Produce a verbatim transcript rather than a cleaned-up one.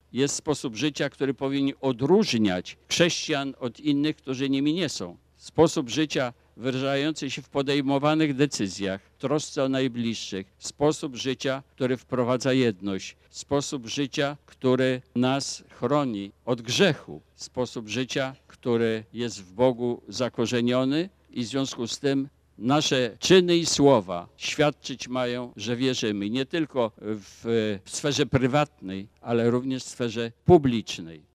jest sposób życia, który powinien odróżniać chrześcijan od innych, którzy nimi nie są. Sposób życia wyrażający się w podejmowanych decyzjach, trosce o najbliższych, sposób życia, który wprowadza jedność, sposób życia, który nas chroni od grzechu, sposób życia, który jest w Bogu zakorzeniony i w związku z tym nasze czyny i słowa świadczyć mają, że wierzymy nie tylko w, w sferze prywatnej, ale również w sferze publicznej.